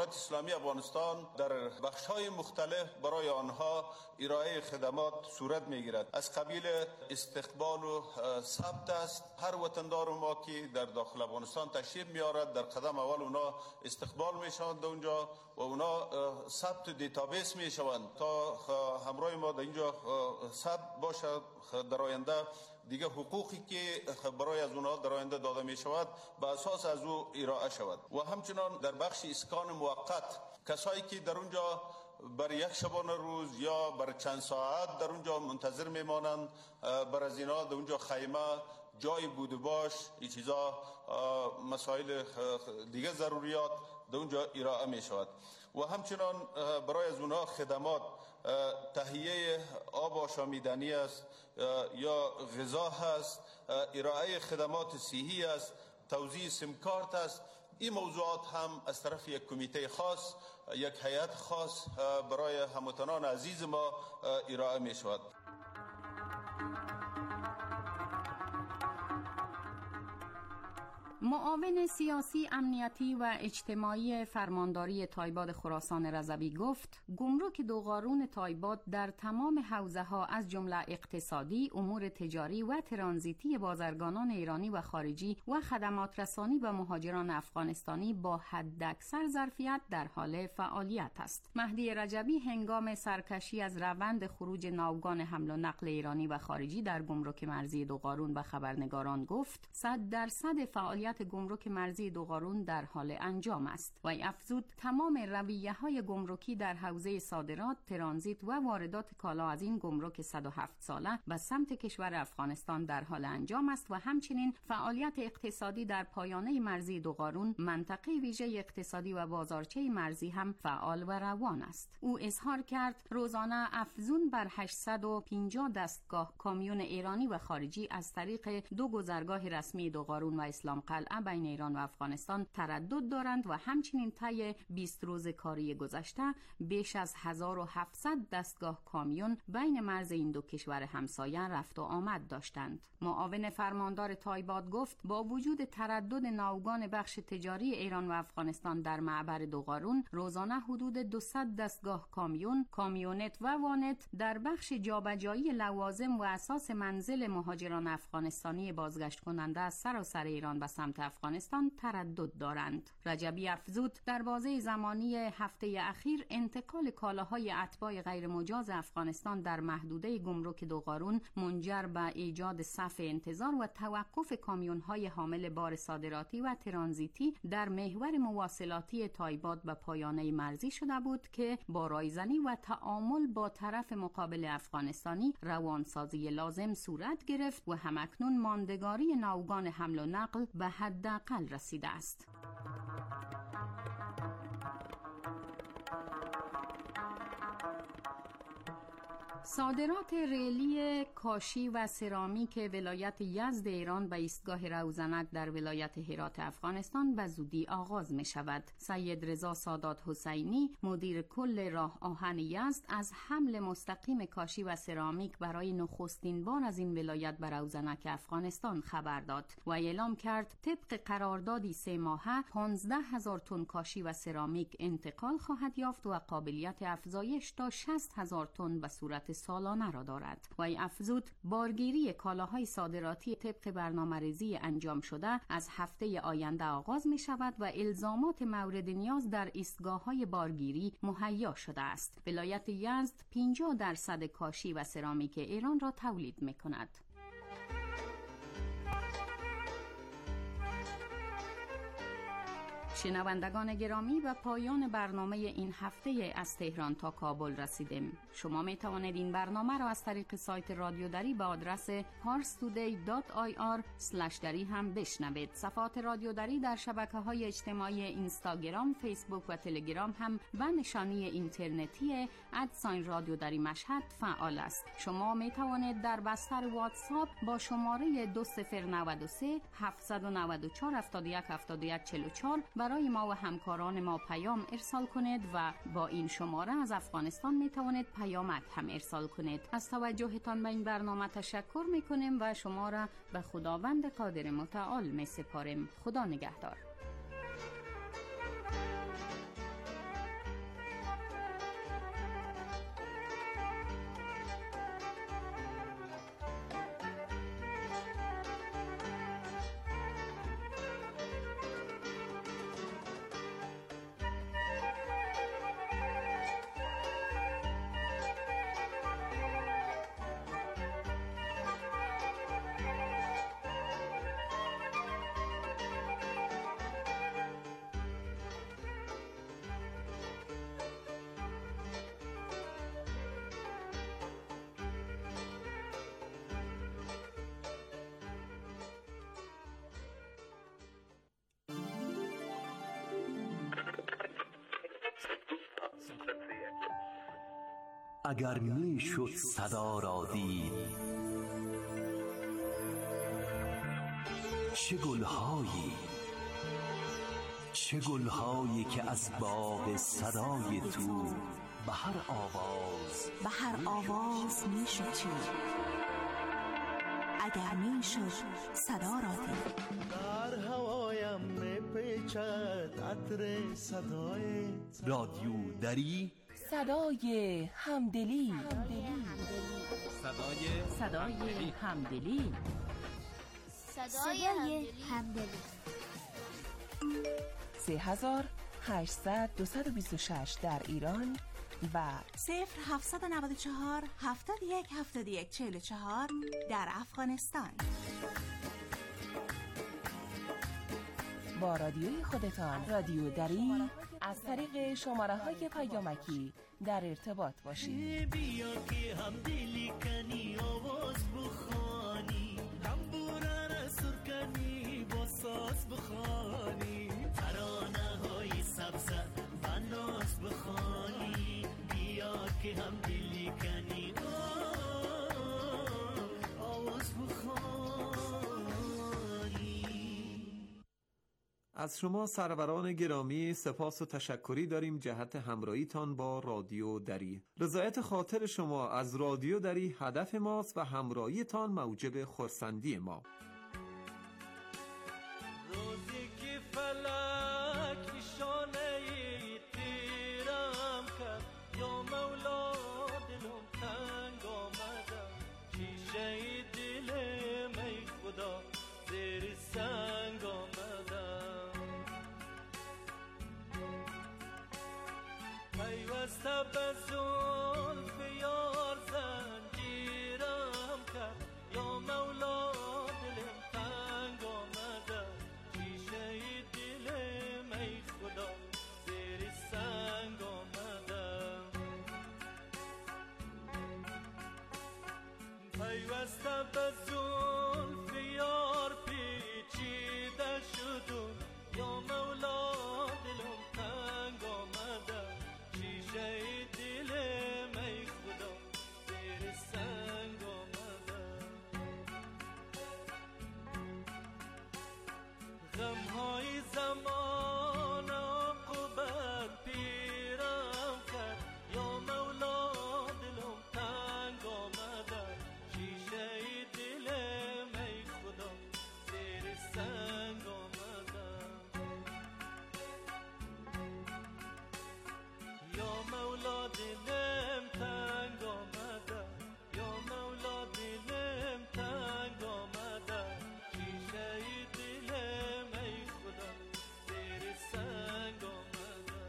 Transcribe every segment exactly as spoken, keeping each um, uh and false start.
امارات اسلامی افغانستان در بخش‌های مختلف برای آنها ارائه خدمات صورت می‌گیرد. از قبیل استقبال و ثبت است. هر وطندار ما که در داخل افغانستان تشریف می‌آورد در قدم اول اونا استقبال می‌شوند در اونجا و اونا ثبت دیتابیس می‌شوند تا همراه ما در اینجا ثبت باشد. در آینده دیگه حقوقی که برای از اونها در آینده داده می شود به اساس از او ارائه شود. و همچنان در بخش اسکان موقت کسایی که در اونجا بر یک شبانه روز یا بر چند ساعت در اونجا منتظر میمانند، بر از اینا در اونجا خیمه، جای بود باش، این چیزا مسائل دیگه ضروریات در اونجا ارائه می شود. و همچنان برای از اونها خدمات تهیه آب آشامیدنی است یا غذا هست، ارائه خدمات صحی است، توزیع سیم کارت است. این موضوعات هم از طرف یک کمیته خاص، یک هیئت خاص برای هموطنان عزیز ما ارائه می شود. معاون سیاسی، امنیتی و اجتماعی فرمانداری تایباد خراسان رضوی گفت گمرک دوقارون تایباد در تمام حوزه‌ها از جمله اقتصادی، امور تجاری و ترانزیتی بازرگانان ایرانی و خارجی و خدمات رسانی به مهاجران افغانستانی با حداکثر ظرفیت در حال فعالیت است. مهدی رجبی هنگام سرکشی از روند خروج ناوگان حمل و نقل ایرانی و خارجی در گمرک مرزی دوقارون به خبرنگاران گفت صد درصد فعالیت گمرک مرزی دوقارون در حال انجام است و افزود تمام رویه‌های گمرکی در حوزه صادرات، ترانزیت و واردات کالا از این گمرک صد و هفت ساله به سمت کشور افغانستان در حال انجام است و همچنین فعالیت اقتصادی در پایانه مرزی دوقارون، منطقه ویژه اقتصادی و بازارچه مرزی هم فعال و روان است. او اظهار کرد روزانه افزون بر هشتصد و پنجاه دستگاه کامیون ایرانی و خارجی از طریق دو گذرگاه رسمی دوقارون و اسلام قلعه بین ایران و افغانستان تردد دارند و همچنین طی بیست روز کاری گذشته بیش از هزار و هفتصد دستگاه کامیون بین مرز این دو کشور همسایه رفت و آمد داشتند. معاون فرماندار تایباد گفت با وجود تردد ناوگان بخش تجاری ایران و افغانستان در معبر دوقارون، روزانه حدود دویست دستگاه کامیون، کامیونت و وانت در بخش جابجایی لوازم و اساس منزل مهاجران افغانستانی بازگشت کننده از سراسر ایران به سمت افغانستان تردد دارند. رجبی افزود در بازه زمانی هفته اخیر انتقال کالاهای اتباع غیر مجاز افغانستان در محدوده گمرک دوقارون منجر به ایجاد صف انتظار و توقف کامیون‌های حامل بار صادراتی و ترانزیتی در محور مواصلاتی تایباد به پایانه مرزی شده بود که با رایزنی و تعامل با طرف مقابل افغانستانی روانسازی لازم صورت گرفت و همکنون ماندگاری ناوگان حمل و نقل به حداقل رسیده است. صادرات ریلی کاشی و سرامیک ولایت یزد ایران به ایستگاه روزنک در ولایت هرات افغانستان به زودی آغاز می شود. سید رضا سادات حسینی مدیر کل راه آهن یزد از حمل مستقیم کاشی و سرامیک برای نخستین بار از این ولایت به روزنک افغانستان خبر داد و اعلام کرد طبق قراردادی سه ماهه پانزده هزار تن کاشی و سرامیک انتقال خواهد یافت و قابلیت افزایش تا شصت هزار تن به صورت سالانه را دارد. و افزود بارگیری کالاهای صادراتی طبق برنامه‌ریزی انجام شده از هفته آینده آغاز می شود و الزامات مورد نیاز در ایستگاه‌های بارگیری مهیا شده است. ولایت یزد پنجاه درصد کاشی و سرامیک ایران را تولید می کند. شنوندگان گرامی، و پایان برنامه این هفته از تهران تا کابل رسیدیم. شما می توانید این برنامه را از طریق سایت رادیو دری به آدرس پارس تودی دات آی آر اسلش دری هم بشنوید. صفحات رادیو دری در شبکه‌های اجتماعی اینستاگرام، فیسبوک و تلگرام هم و نشانی اینترنتی ادساین رادیو دری مشهد فعال است. شما می توانید در بستر واتساپ با شماره دو صفر نه سه هفت نه چهار هفت یک هفت یک چهار چهار برای ما و همکاران ما پیام ارسال کنید و با این شماره از افغانستان می توانید پیامک هم ارسال کنید. از توجهتان به این برنامه تشکر می کنیم و شما را به خداوند قادر متعال می سپاریم. خدا نگهدار. اگر می شد صدا را دید، چه گلهایی چه گلهایی که از باغ صدای تو به هر آواز به هر آواز می شد چید، اگر می شد صدا را دید. در هوایم می پیچد عطر صدای رادیو دری، صدای همدلی، صدای صدای همدلی، صدای همدلی. سه هزار هشتصد دویست و بیست و شش در ایران و صفر هفتصد و نود و چهار هفتاد و یک هفتاد و یک چهل و چهار در افغانستان. با رادیوی خودتان رادیو دری از طریق شماره های پیامکی در ارتباط باشید. بیا که هم دلی کنی آواز بخوانی، هم بورا سر کنی با ساز بخوانی، ترانه های سبز و ناز بخوانی. بیا که هم دلی کنی آواز بخوانی. از شما سروران گرامی سپاس و تشکری داریم جهت همراهیتان با رادیو دری. رضایت خاطر شما از رادیو دری هدف ماست و همراهیتان موجب خرسندی ما. روزی که فلک نشانه تیرم کرد، یا مولا دلم تنگ آمده، شیشه دل می خدا زیر سنگ آمده. پیوسته به زلف یار زنجیرم کرد، یا مولا دلم تنگ آمده، شیشه دل می خدا زیر سنگ آمده. پیوسته به زلف یار پیچیده شدم، یا مولا دلم تنگ آمده، شیشه دل می خدا زیر سنگ آمده. غمهای زمان عاقبت پیرم کرد، یا مولا دلم تنگ آمده، شیشه دل می خدا زیر سنگ آمده. یا مولا دلم تنگ آمده، یا مولا دلم تنگ آمده، شیشه دل می خدا زیر سنگ آمده.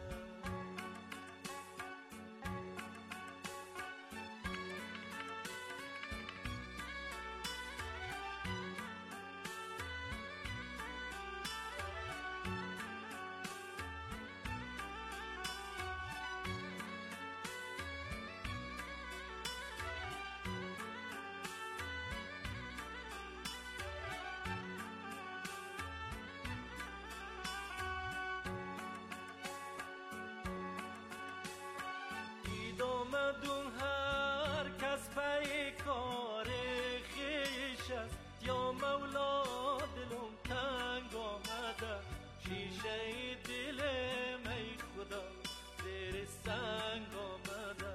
دید آمدون هر کس پی کار خویش است، یا مولا دلم تنگ آمده، شیشه دل می خدا زیر سنگ آمده.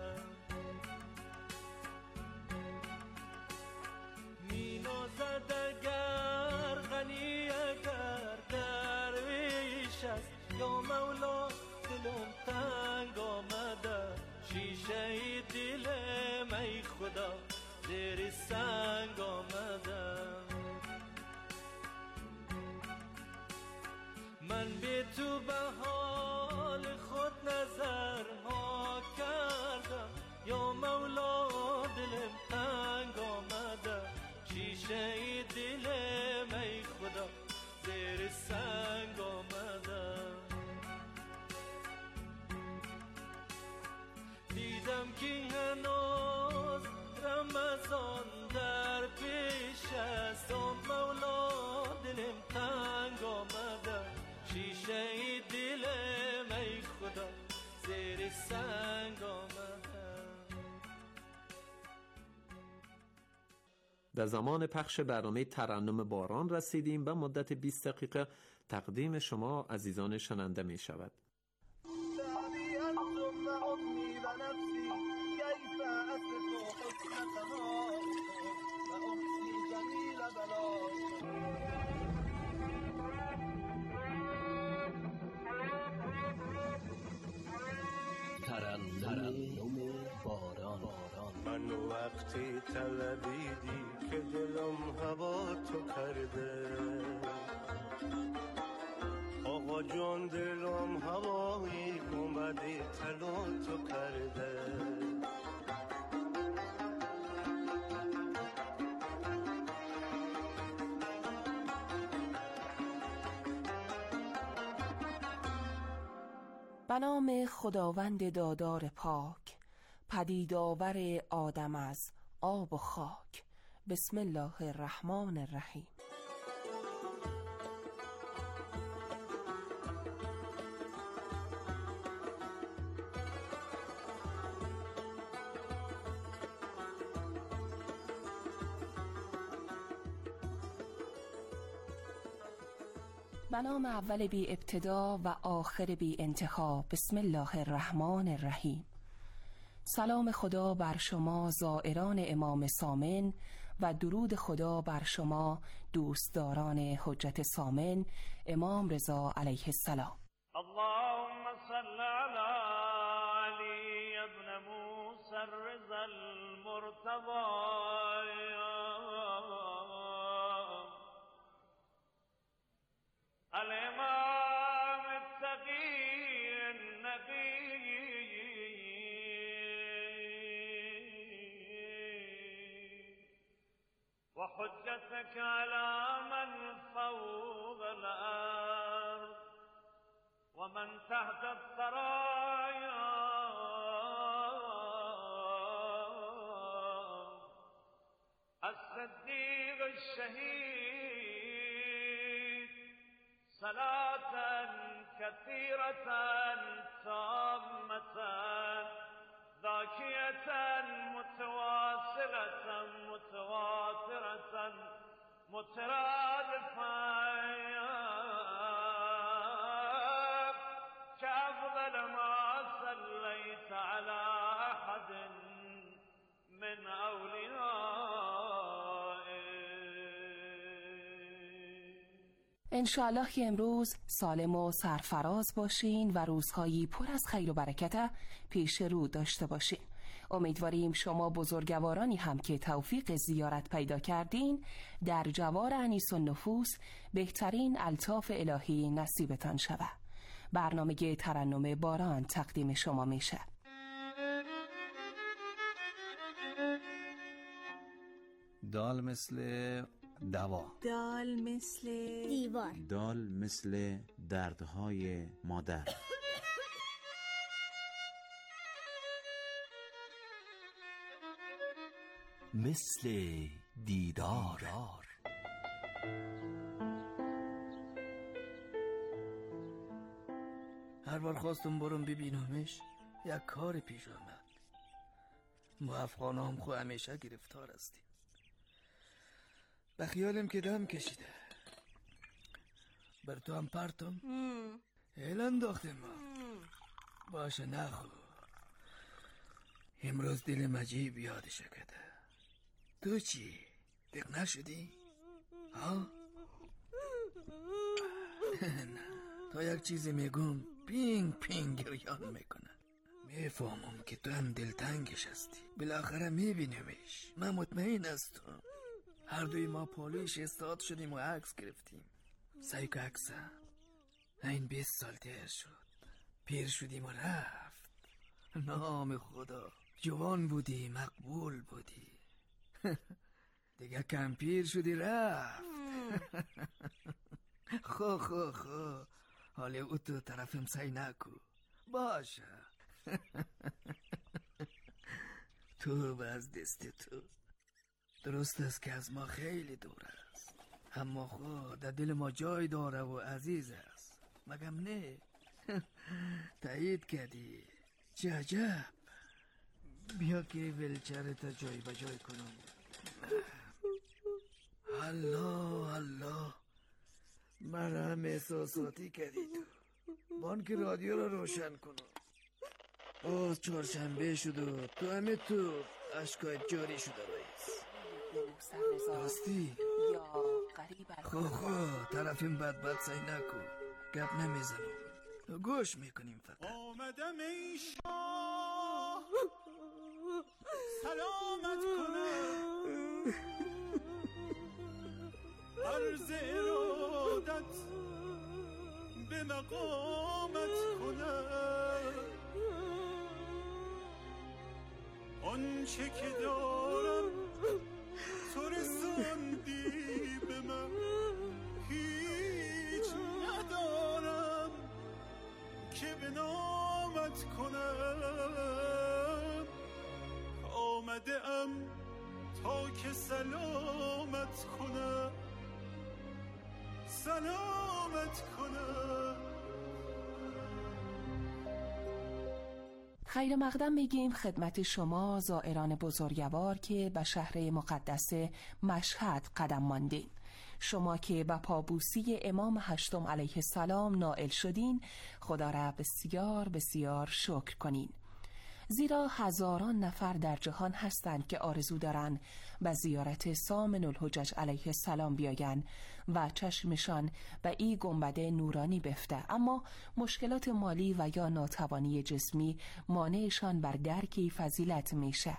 می نازد اگر غنی اگر درویش است، یا مولا دلم تنگ آمده، شیشه دل می خدا زیر سنگ آمده. من به تو به حال خود نظر ها کردم، یا مولا دلم تنگ آمده، شیشه دل می خدا زیر سنگ آمده. دیدم که هنوز رمضان در پیش است، و مولا دلم تنگ آمده، شیشه دل می خدا زیر سنگ آمده. در زمان پخش برنامه ترنم باران رسیدیم و مدت بیست دقیقه تقدیم شما عزیزان شنونده می شود. ترنم باران. من وقتی طلبیدی که دلم هوا تو کرده، آقا جان دلم هوایی اومدی طلا تو کرده. به نام خداوند دادار پاک، پدید آور آدم از آب و خاک. بسم الله الرحمن الرحیم. به نام اول بی ابتدا و آخر بی انتها. بسم الله الرحمن الرحیم. سلام خدا بر شما زائران امام سامن و درود خدا بر شما دوستداران حجت سامن امام رضا علیه السلام. اللهم صل علی علی ابن موسی الرضا المرتضی الامام التقی النقی وحجتك على من فوق الأرض ومن تحت الثرايا الصديق الشهيد صلاة كثيرة تامة ذاكية متواصلة متواترة مترادفة كأفضل ما صليت على أحد من أوليائك. انشاءالله که امروز سالم و سرفراز باشین و روزهایی پر از خیر و برکت پیش رو داشته باشین. امیدواریم شما بزرگوارانی هم که توفیق زیارت پیدا کردین در جوار انیس النفوس بهترین الطاف الهی نصیبتان شود. برنامه ترنم باران تقدیم شما میشه. دال مثل دوا، دال مثل دیوار، دال مثل دردهای مادر، مثل دیدار. هر بار خواستم برم ببینمش یک کار پیش آمد. ما افغان هم خو همیشه گرفتار هستیم. به خیالم که دم کشیده. بر تو هم پرتم هل انداختم ما. باشه نخو. امروز دلم عجیب یادش کرده. تو چی؟ دق نشدی؟ ها؟ نه تا یک چیزی میگم پینگ پینگ گریان میکنه. میفهمم که تو هم دلتنگش هستی. بالاخره میبینیمش. من مطمئن هستم. هر دوی ما پالیش استاد شدیم و عکس گرفتیم. سعی که عکسه این بیست سال تیر شد. پیر شدیم و رفت. نام خدا جوان بودی مقبول بودی. دیگه کم پیر شدی رفت. خو خو خو حالی او تو طرفم سعی نکو. باشه تو باز دست تو. درست است که از ما خیلی دور است، اما خود در دل ما جای داره و عزیز است. مگم نه؟ تایید کردی. چه عجب. بیا که ولچره تا جای به جای کنم. الله الله، مرهم احساساتی کردی تو. بانک رادیو رو روشن کنم. باز چهارشنبه شد و تو همه تو اشکایت جاری شده رئیس. راستی یا غریب خواه خواه طرفیم بد بد سعی نکن، گپ نمیزنم، گوش میکنیم فقط. آمدم ای شاه سلامت کنم، عرض ارادت به مقامت کنم، آنچه که دارم تو رساندی به من، هیچ ندارم که به نامت کنم، آمده ام تا که سلامت کنم، سلامت کنم. خیر مقدم میگیم خدمت شما زائران بزرگوار که به شهر مقدس مشهد قدم ماندین. شما که به پابوسی امام هشتم علیه السلام نائل شدین، خدا را بسیار بسیار شکر کنین، زیرا هزاران نفر در جهان هستند که آرزو دارند به زیارت سامن الحجج علیه السلام بیاین و چشمشان به این گنبد نورانی بفته، اما مشکلات مالی و یا ناتوانی جسمی مانعشان بر درک فضیلت میشه.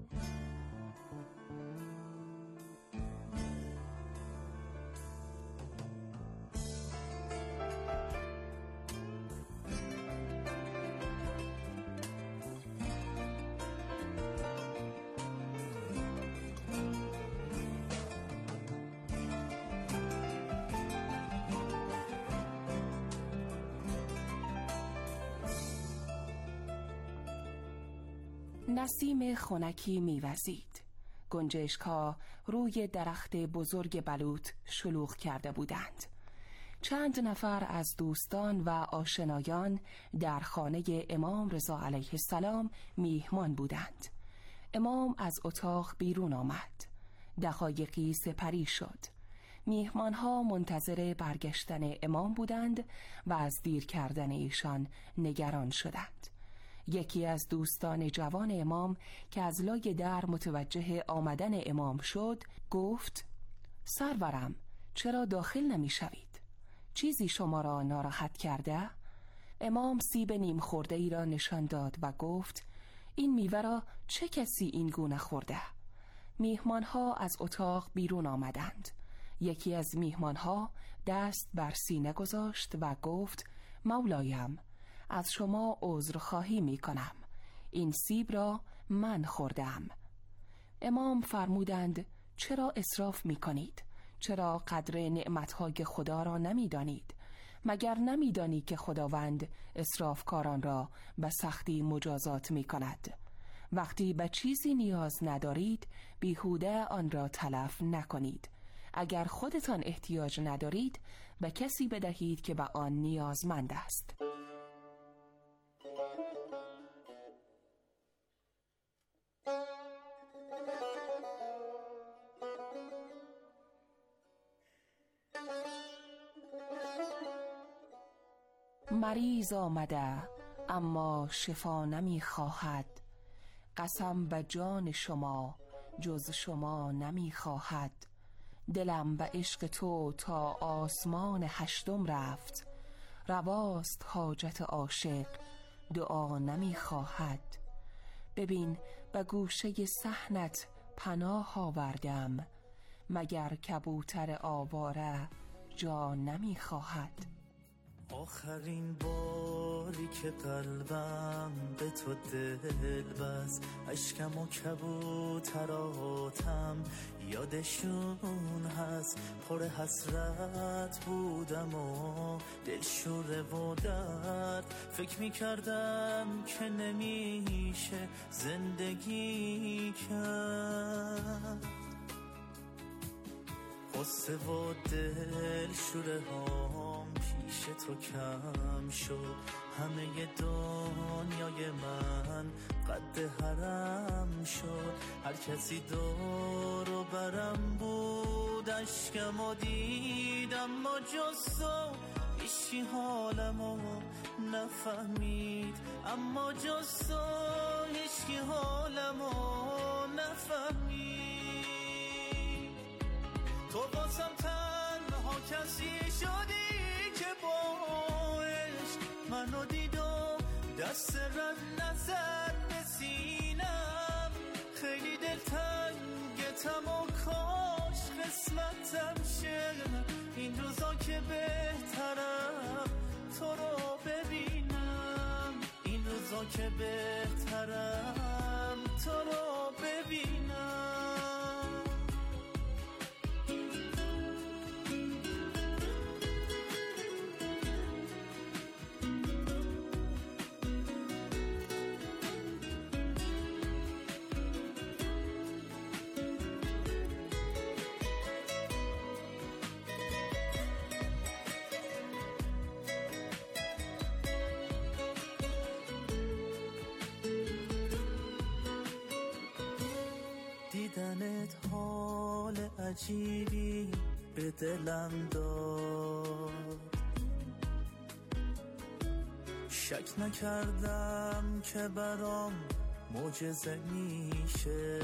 نسیم خنکی میوزید. گنجشک‌ها روی درخت بزرگ بلوط شلوغ کرده بودند. چند نفر از دوستان و آشنایان در خانه امام رضا علیه السلام میهمان بودند. امام از اتاق بیرون آمد. دقایقی سپری شد. میهمانها منتظر برگشتن امام بودند و از دیر کردن ایشان نگران شدند. یکی از دوستان جوان امام که از لای در متوجه آمدن امام شد گفت: سرورم، چرا داخل نمی شوید؟ چیزی شما را ناراحت کرده؟ امام سیب نیم خورده ای را نشان داد و گفت: این میوه را چه کسی این گونه خورده؟ میهمانها از اتاق بیرون آمدند. یکی از میهمانها دست بر سینه گذاشت و گفت: مولایم، از شما عذرخواهی می کنم، این سیب را من خوردم. امام فرمودند: چرا اسراف می کنید؟ چرا قدر نعمتهای خدا را نمی دانید؟ مگر نمی دانی که خداوند اسرافکاران را به سختی مجازات می کند؟ وقتی به چیزی نیاز ندارید بیهوده آن را تلف نکنید. اگر خودتان احتیاج ندارید به کسی بدهید که به آن نیازمند است. مریض آمده اما شفا نمی خواهد، قسم به جان شما جز شما نمی خواهد. دلم به عشق تو تا آسمان هشتم رفت، رواست حاجت عاشق دعا نمی خواهد. ببین به گوشه صحنت پناه آوردم، مگر کبوتر آواره جا نمی خواهد. آخرین باری که قلبم به تو دل بست، اشکم و کبوتراتم یادشون هست، پر حسرت بودم و دلشوره و درد، فکر میکردم که نمیشه زندگی کرد. قصه و دل شوره هام پیش تو کم شد، همه دنیای من قد حرم شد، هر کسی دور و برم بود، اشکمو دید اما جز تو هیچی حالمو نفهمید، اما جز تو هیچی حالمو نفهمید. تو واسم تنها کسی شدی که باش منو دید و دست رد نزد به سینم، خیلی دلتنگتم و کاش قسمتم شه این روزا که بهترم تو رو ببینم، این روزا که بهترم تو رو ببینم. دیدنت حال عجیبی به دلم داد، شک نکردم که برام معجزه میشه،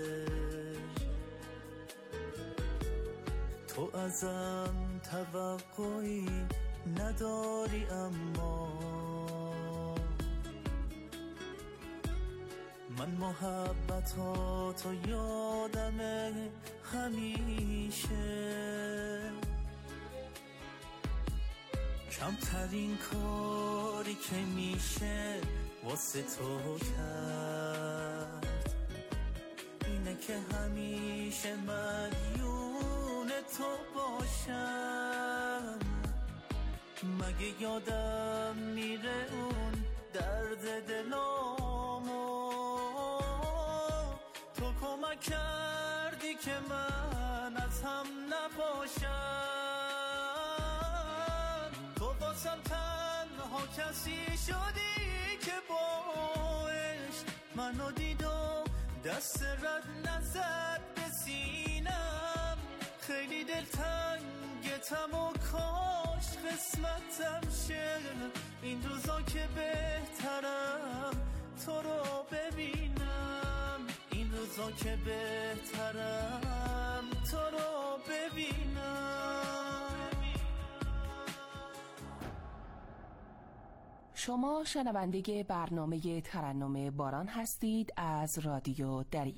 تو ازم توقعی نداری اما من محبتاتو یادمه همیشه، کمترین کاری که میشه واسه تو کرد اینه که همیشه مدیون تو باشم. مگه یادم میره اون درد دلامو تو کمک کردی که من از هم نباشم، تو واسم تنها کسی شدی که باش منو دید و دست رد نزد به سینم، خیلی دلتنگتم و کاش قسمتم شه این روزا که بهترم تو رو ببینم، این روزا که بهترم تو رو ببینم. شما شنونده برنامه ترنم باران هستید از رادیو دری.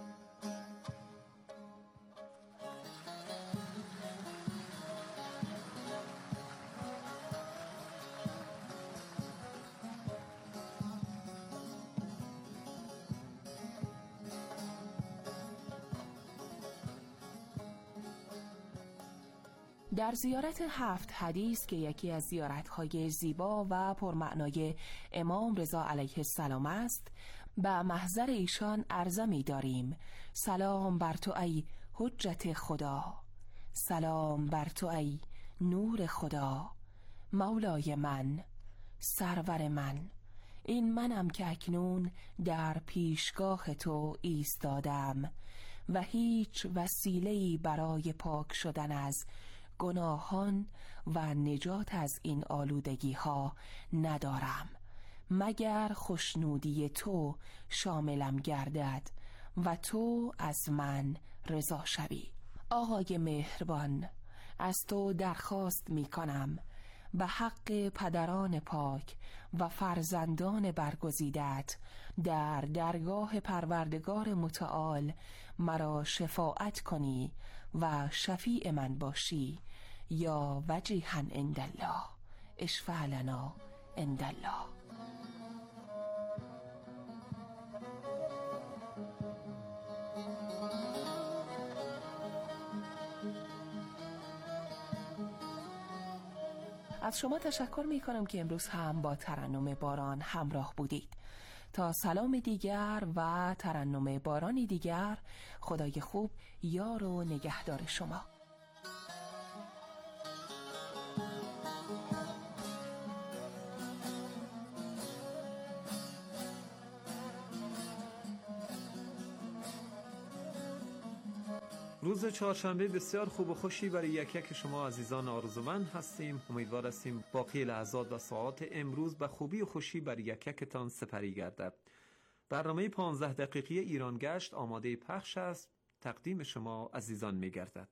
در زیارت هفت حدیث که یکی از زیارت‌های زیبا و پرمعنای امام رضا علیه السلام است، به محضر ایشان عرضه می داریم سلام بر تو ای حجت خدا، سلام بر تو ای نور خدا، مولای من، سرور من، این منم که اکنون در پیشگاه تو ایستادم و هیچ وسیله‌ای برای پاک شدن از گناهان و نجات از این آلودگی ها ندارم مگر خوشنودی تو شاملم گردد و تو از من رضا شوی. آقای مهربان، از تو درخواست می کنم به حق پدران پاک و فرزندان برگزیدت در درگاه پروردگار متعال مرا شفاعت کنی و شفیع من باشی، یا وجیها عند الله اشفع لنا عند الله. از شما تشکر می کنم که امروز هم با ترنم باران همراه بودید. تا سلام دیگر و ترنم بارانی دیگر، خدای خوب یار و نگهدار شما. روز چهارشنبه بسیار خوب و خوشی برای یک یک شما عزیزان آرزومند هستیم. امیدوار هستیم باقی لحظات و ساعات امروز به خوبی و خوشی برای یک یکتان سپری گردد. برنامه پانزده دقیقی ایران گشت آماده پخش است. تقدیم شما عزیزان می گردد.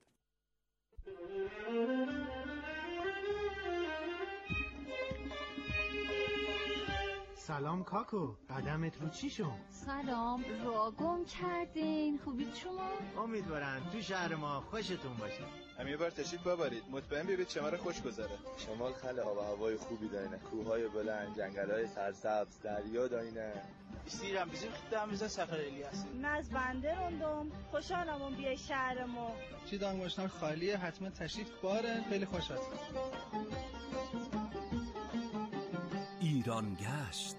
سلام کاکو، قدمت رو چی شد؟ سلام، را گم کردین. خوبید شما؟ امیدوارم تو شهر ما خوشتون باشه. هم یه بار تشریف ببرید، مطمئن بیارید شماره خوش گذره. شمال خیلی هوا و هوای خوبی دارینه، کوههای بلند، جنگل‌های سرسبز، دریا دارینه. استیرم بزیم خدام بزن سفر الیاس. ناز بنده روندم، خوشحالم اون بیای شهر ما. چی دانگوشنار خالیه، حتما تشریف باره، خیلی خوش هستم. ایران گشت.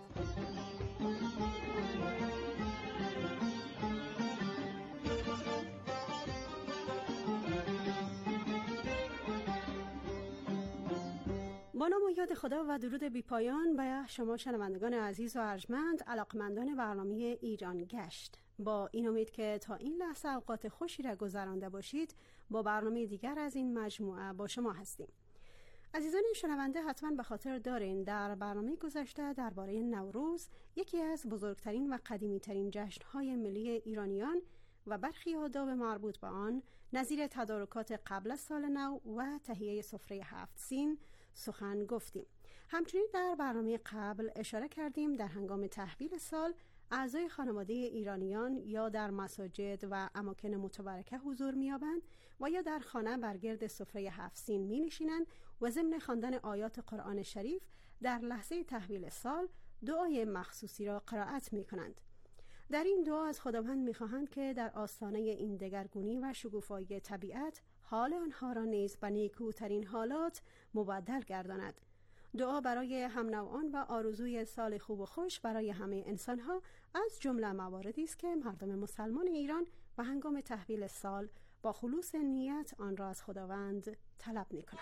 با نام و یاد خدا و درود بی پایان به شما شنوندگان عزیز و ارجمند، علاقمندان برنامه ایران گشت. با این امید که تا این لحظه اوقات خوشی را گذرانده باشید، با برنامه دیگر از این مجموعه با شما هستیم. عزیزان شنونده حتما به خاطر دارین در برنامه گذشته درباره نوروز، یکی از بزرگترین و قدیمی‌ترین جشن‌های ملی ایرانیان و برخی آداب مربوط به آن، نظیر تدارکات قبل از سال نو و تهیه سفره هفت سین سخن گفتیم. همچنین در برنامه قبل اشاره کردیم در هنگام تحویل سال اعضای خانواده ایرانیان یا در مساجد و اماکن متبرکه حضور می‌یابند و یا در خانه بر گرد سفره هفت سین می‌نشینند و ضمن خواندن آیات قرآن شریف در لحظه تحویل سال دعای مخصوصی را قرائت می‌کنند. در این دعا از خداوند می‌خواهند که در آستانه این دگرگونی و شکوفایی طبیعت حال آنها را نیز به نیکوترین حالات مبدل گرداند. دعا برای هم نوعان و آرزوی سال خوب و خوش برای همه انسان‌ها از جمله مواردی است که مردم مسلمان ایران و هنگام تحویل سال با خلوص نیت آن را از خداوند طلب می‌کنند.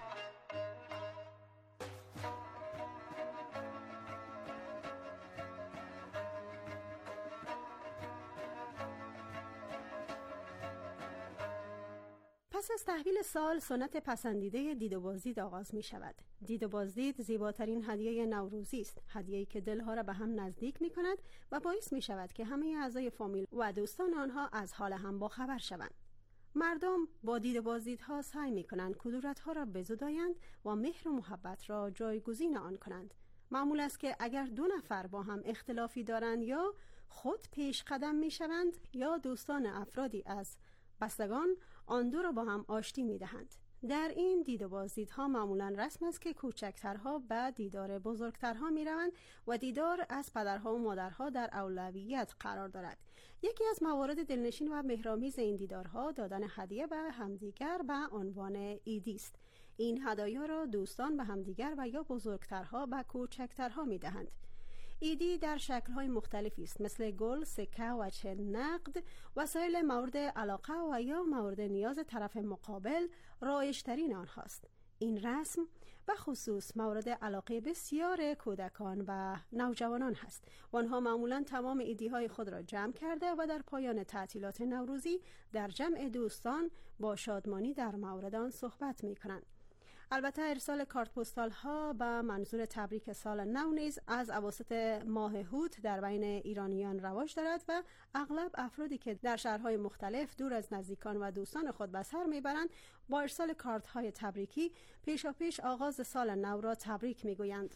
پس از تحویل سال سنت پسندیده دید و بازدید آغاز می شود. دید و بازدید زیباترین هدیه نوروزی است، هدیه‌ای که دلها را به هم نزدیک می کند و باعث می شود که همه اعضای فامیل و دوستان آنها از حال هم با خبر شوند. مردم با دید و بازدیدها سعی می کنند کدورتها را بزدایند و مهر و محبت را جایگزین آن کنند. معمول است که اگر دو نفر با هم اختلافی دارند یا خود پیش قدم می شوند یا دوستان افرادی از بستگان آن دو را با هم آشتی می دهند. در این دید و بازدیدها معمولا رسم است که کوچکترها به دیدار بزرگترها می روند و دیدار از پدرها و مادرها در اولویت قرار دارد. یکی از موارد دلنشین و مهرآمیز این دیدارها دادن هدیه به همدیگر به عنوان عیدی است. این هدایا را دوستان به همدیگر و یا بزرگترها به کوچکترها می دهند. عیدی در شکل‌های مختلفی است، مثل گل، سکه و چه نقد، وسایل مورد علاقه و یا مورد نیاز طرف مقابل رایج‌ترین آنهاست. این رسم به خصوص مورد علاقه بسیار کودکان و نوجوانان هست و آنها معمولاً تمام عیدی‌های خود را جمع کرده و در پایان تعطیلات نوروزی در جمع دوستان با شادمانی در مورد آن صحبت می‌کنند. البته ارسال کارت پستال ها به منظور تبریک سال نو نیز از اواسط ماه هوت در بین ایرانیان رواج دارد و اغلب افرادی که در شهرهای مختلف دور از نزدیکان و دوستان خود به سر میبرند با ارسال کارت های تبریکی پیشاپیش آغاز سال نو را تبریک میگویند.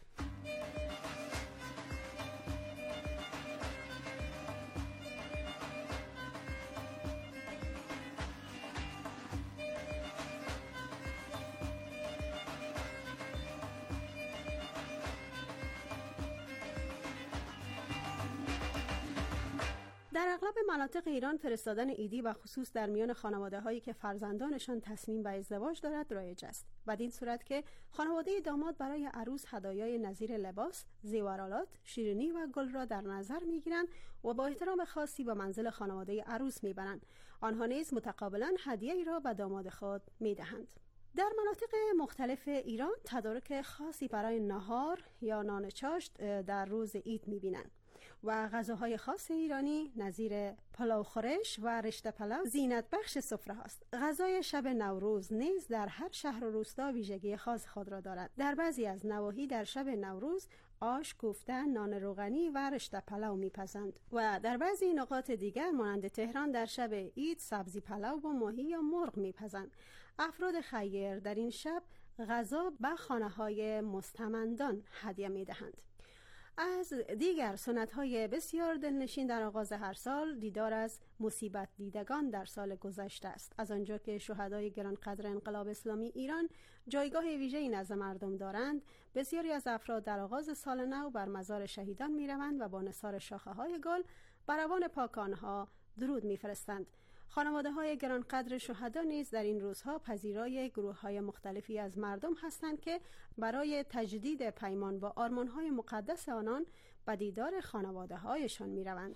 در اغلب مناطق ایران فرستادن عیدی و خصوص در میان خانواده هایی که فرزندانشان تصمیم به ازدواج دارد رایج است. بدین صورت که خانواده داماد برای عروس هدایای نظیر لباس، زیورالات، شیرینی و گل را در نظر میگیرند و با احترام خاصی به منزل خانواده عروس میبرند. آنها نیز متقابلا هدیه‌ای را به داماد خود میدهند. در مناطق مختلف ایران تدارک خاصی برای نهار یا نان چاشت در روز عید می‌بینند. و غذاهای خاص ایرانی نظیر پلاو خورش و رشته پلاو زینت بخش سفره هاست. غذای شب نوروز نیز در هر شهر و روستا ویژگی خاص خود را دارد. در بعضی از نواحی در شب نوروز آش، کوفته، نان روغنی و رشته پلاو میپزند و در بعضی نقاط دیگر مانند تهران در شب عید سبزی پلاو با ماهی یا مرغ میپزند. افراد خیر در این شب غذا به خانه‌های مستمندان هدیه میدهند. از دیگر سنت‌های بسیار دلنشین در آغاز هر سال دیدار از مصیبت دیدگان در سال گذشته است. از آنجا که شهدای گرانقدر انقلاب اسلامی ایران جایگاه ویژه‌ای نزد مردم دارند، بسیاری از افراد در آغاز سال نو بر مزار شهیدان می‌روند و با نثار شاخه‌های گل بر روان پاک آنها درود می‌فرستند. خانواده‌های گرانقدر شهدا نیز در این روزها پذیرای گروه‌های مختلفی از مردم هستند که برای تجدید پیمان با آرمان‌های مقدس آنان به دیدار خانواده‌هایشان می‌روند.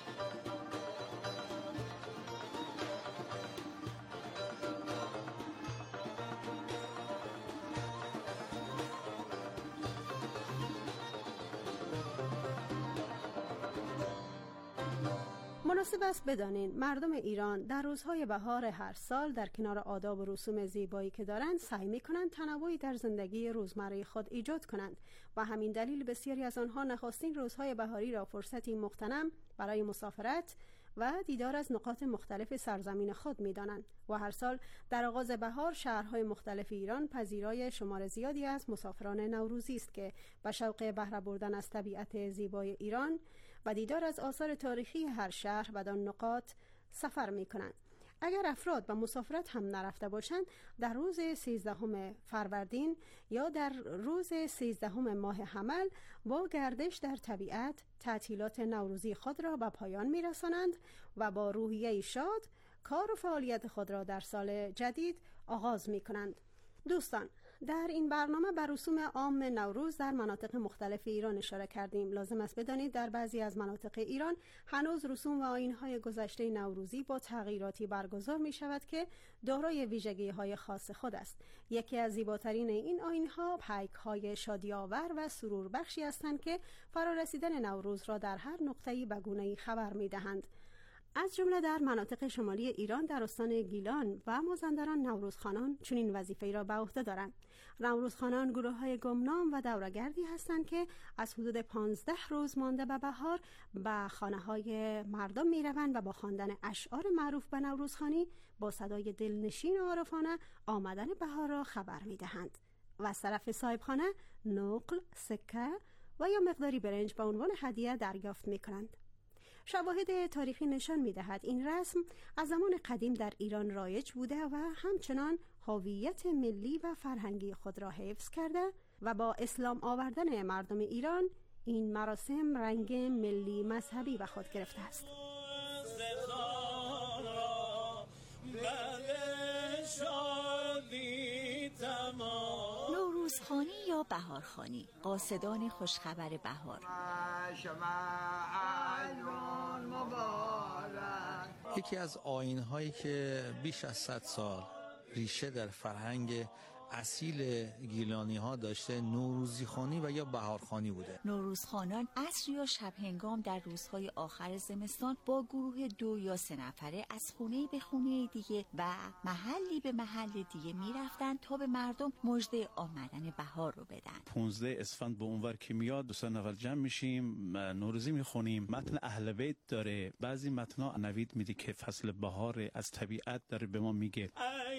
مناسب است بدانید مردم ایران در روزهای بهار هر سال در کنار آداب و رسوم زیبایی که دارند سعی می‌کنند تنوعی در زندگی روزمره خود ایجاد کنند و همین دلیل بسیاری از آنها نخستین روزهای بهاری را فرصتی مغتنم برای مسافرت و دیدار از نقاط مختلف سرزمین خود می‌دانند و هر سال در آغاز بهار شهرهای مختلف ایران پذیرای شمار زیادی از مسافران نوروزی است که به شوق بهره بردن از طبیعت زیبای ایران و دیدار از آثار تاریخی هر شهر و آن نقاط سفر می‌کنند. اگر افراد به مسافرت هم نرفته باشند، در روز سیزدهم فروردین یا در روز سیزدهم ماه حمل با گردش در طبیعت تعطیلات نوروزی خود را به پایان می‌رسانند و با روحیه شاد کار و فعالیت خود را در سال جدید آغاز می‌کنند. دوستان، در این برنامه بر رسوم عام نوروز در مناطق مختلف ایران اشاره کردیم. لازم است بدانید در بعضی از مناطق ایران هنوز رسوم و آیین‌های گذشته نوروزی با تغییراتی برگزار می شود که دارای ویژگی‌های خاص خود است. یکی از زیباترین این آیین‌ها پیک‌های شادی‌آور و سرور بخشی هستند که فرارسیدن نوروز را در هر نقطه‌ای به گونه‌ای خبر می‌دهند. از جمله در مناطق شمالی ایران در استان گیلان و مازندران نوروزخوانان چنین وظیفه‌ای را به عهده دارند. نوروزخوانان گروه‌های گمنام و دوره‌گردی هستند که از حدود پانزده روز مانده به بهار به خانه‌های مردم می‌روند و با خواندن اشعار معروف به نوروزخوانی با صدای دلنشین و عارفانه آمدن بهار را خبر می‌دهند و از طرف صاحبخانه نقل، سکه و یا مقداری برنج به عنوان هدیه دریافت می‌کنند. شواهد تاریخی نشان می‌دهد این رسم از زمان قدیم در ایران رایج بوده و همچنان هویت ملی و فرهنگی خود را حفظ کرده و با اسلام آوردن مردم ایران این مراسم رنگ ملی مذهبی به خود گرفته است. نوروزخوانی یا بهارخوانی، قاصدان خوشخبر بهار. یکی از آیین‌هایی که بیش از صد سال ریشه در فرهنگ اصیل گیلانی ها داشته نوروزخوانی و یا بهارخوانی بوده. نوروزخوانان عصر یا شب هنگام در روزهای آخر زمستان با گروه دو یا سه نفره از خونه به خونه دیگه و محلی به محل دیگه میرفتن تا به مردم مژده آمدن بهار رو بدن. پانزده اسفند به اونور که میاد دوستان اول جمع میشیم، نوروزی میخونیم. متن اهل بیت داره، بعضی متنا نوید میده که فصل بهار از طبیعت داره به ما میگه.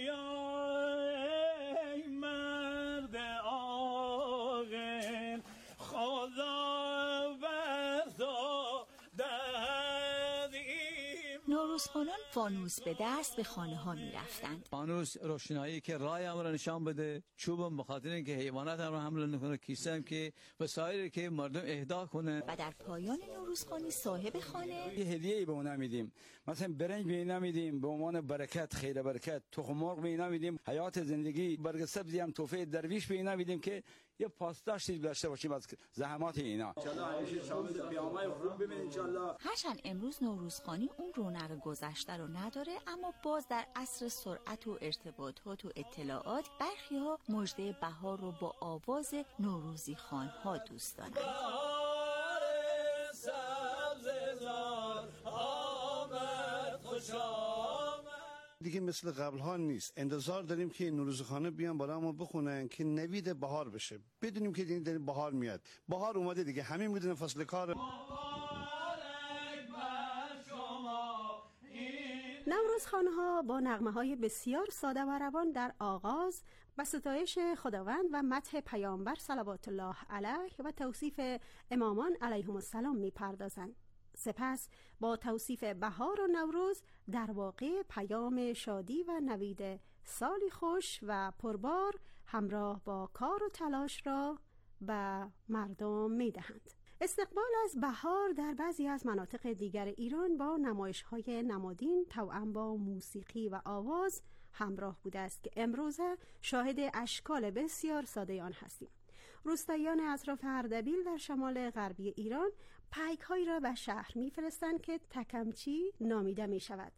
نوروزخوانان فانوس به دست به خانه ها می رفتند. فانوس روشنایی که راه هم را نشان بده، چوب بخاطر اینکه حیوانات هم را حمل نکنه، کیسه هم که وسایلی که مردم اهدا کنه. و در پایان نوروزخوانی صاحب خانه یه هدیه‌ای به اونا میدیم، مثلا برنج به اینا میدیم به عنوان برکت، خیر برکت. تخم مرغ به اینا میدیم، حیات زندگی. برگ سبزی هم تحفه درویش به اینا میدیم که یه پاسداشتی داشته باشیم از زحمات اینا. ان شاء الله همیشه شامل پیامای خوب ببینید ان شاء الله. هرچند امروز نوروزخوانی اون رونق گذشته رو نداره، اما باز در عصر سرعت و ارتباطات و اطلاعات برخی‌ها مژده بهار رو با آواز نوروزی خوان‌ها دوست دارن. دیگه مثل قبل ها نیست. انتظار داریم که نوروزخانه بیان بالا ما بخونن که نوید بهار بشه، بدونیم که دیگه بهار میاد. بهار اومده دیگه، همه میدونن فصل کار. نوروزخوانه ها با نغمه های بسیار ساده و روان در آغاز و ستایش خداوند و مدح پیامبر صلوات الله علیه و توصیف امامان علیهم السلام می پردازند. سپس با توصیف بهار و نوروز در واقع پیام شادی و نوید سالی خوش و پربار همراه با کار و تلاش را به مردم می دهند. استقبال از بهار در بعضی از مناطق دیگر ایران با نمایش‌های نمادین توأم با موسیقی و آواز همراه بوده است که امروزه شاهد اشکال بسیار ساده آن هستیم. روستاییان اطراف اردبیل در شمال غربی ایران پیک‌هایی را به شهر می‌فرستند که تکمچی نامیده می‌شود.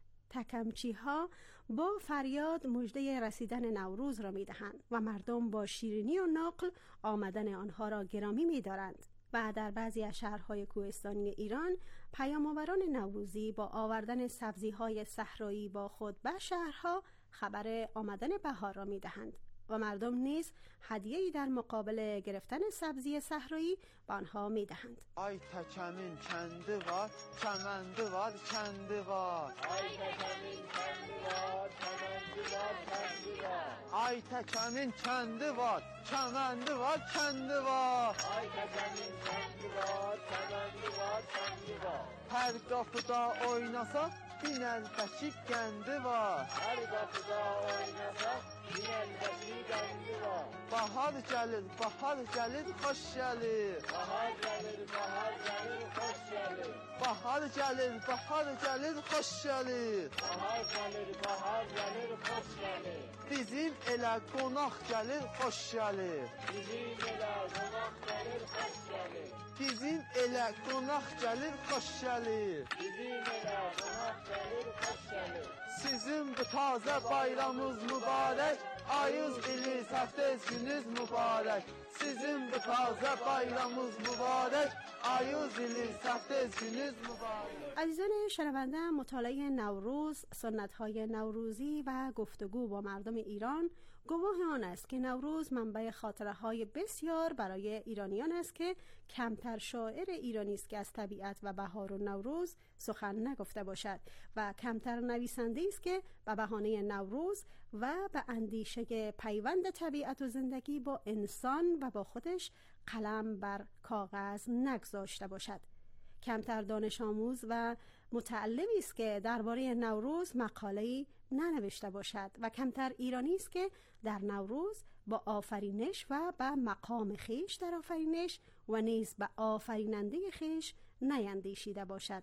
تکمچی ها با فریاد مژده رسیدن نوروز را می‌دهند و مردم با شیرینی و نقل آمدن آنها را گرامی می‌دارند. و در بعضی از شهرهای کوهستانی ایران پیام‌آوران نوروزی با آوردن سبزی‌های صحرایی با خود به شهرها خبر آمدن بهار را می‌دهند و مردم نیز هدیه‌ای در مقابل گرفتن سبزی صحرایی به آنها می‌دهند. آی تکمین چنده وات چمنده وات چنده وات آی تکمین چنده وات چمنده وات چنده وات آی تکمین چنده وات چمنده وات چنده وات آی تکمین چنده وات چمنده وات چنده وات پرگاه خدا oynasa binel başı kendi var Pərgah xda oynasa binel başı kendi var Bahar gəlir, bahar gəlir, xoş gəlir Bahar gəlir, bahar gəlir, xoş gəlir Bahar gəlir, bahar gəlir, xoş gəlir Bahar gəlir, bahar gəlir, xoş gəlir Bizim elə qonaq gəlir, xoş gəlir Bizim elə qonaq gəlir, xoş gəlir Bizim elə qonaq gəlir, xoş gəlir Bizim elə qonaq gəlir, xoş gəlir Sizin bu tazə bayramınız mübarək Ayız ili səftəz gününüz mübarək Sizin bu tazə bayramınız mübarək Ayız ili səftəz gününüz mübarək عزیزان شنونده، مطالعه نوروز، سنت‌های نوروزی و گفتگو با مردم ایران گواه آن است که نوروز منبع خاطره‌های بسیار برای ایرانیان است که کمتر شاعر ایرانی است که از طبیعت و بهار و نوروز سخن نگفته باشد و کمتر نویسنده است که به بهانه نوروز و به اندیشه پیوند طبیعت و زندگی با انسان و با خودش قلم بر کاغذ نگذاشته باشد. کمتر دانش آموز و متعلمی است که درباره نوروز مقاله‌ای ننوشته باشد و کمتر ایرانی است که در نوروز با آفرینش و به مقام خیش در آفرینش و نیز به آفریننده خیش نیندیشیده باشد.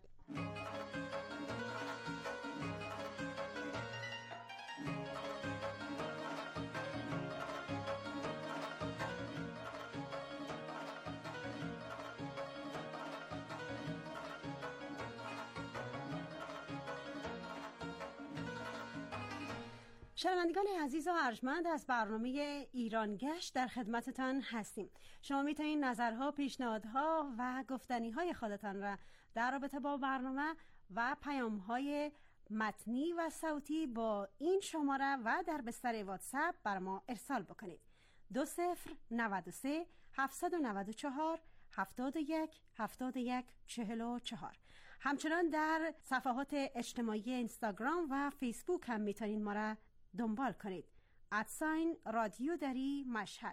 شنوندگان عزیز و ارجمند، از برنامه ایران گشت در خدمتتان هستیم. شما میتونید نظرها، پیشنهادها و گفتنیهای خودتان را در رابطه با برنامه و پیامهای متنی و صوتی با این شماره و در بستر واتساپ بر ما ارسال بکنید. دو صفر نود و سه هفتصد و نود و چهار هفتاد و یک هفتاد و یک چهل و چهار. همچنان در صفحات اجتماعی اینستاگرام و فیسبوک هم میتونید ما را دنبال کنید. ادساین رادیو دری مشهد.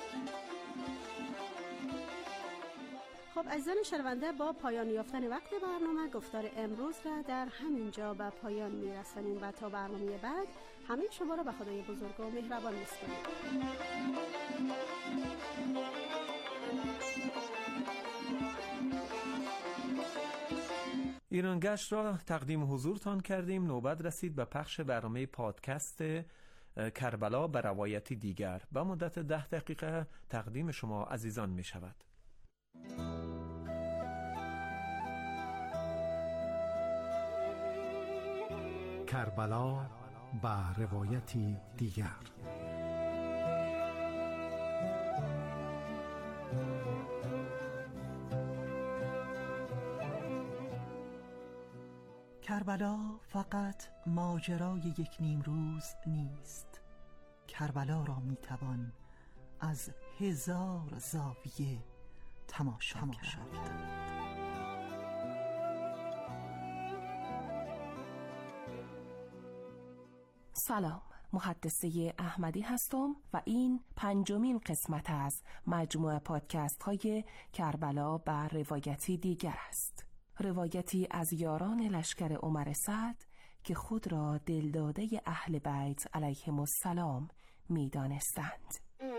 خب عزیزان شنونده، با پایان یافتن وقت برنامه گفتار امروز را در همین جا به پایان میرسانیم و تا برنامه بعد همه شما را به خدای بزرگ و مهربان میسپاریم. ایران گشت را تقدیم حضورتان کردیم. نوبت رسید به پخش برنامه پادکست کربلا به روایتی دیگر. به مدت ده دقیقه تقدیم شما عزیزان می شود. کربلا به روایتی دیگر. کربلا فقط ماجرای یک نیم روز نیست. کربلا را میتوان از هزار زاویه تماشا کرد. سلام، محدثه احمدی هستم و این پنجمین قسمت از مجموعه پادکست های کربلا بر روایتی دیگر است. روایتی از یاران لشکر عمر سعد که خود را دلداده اهل بیت علیهم السلام می دانستند.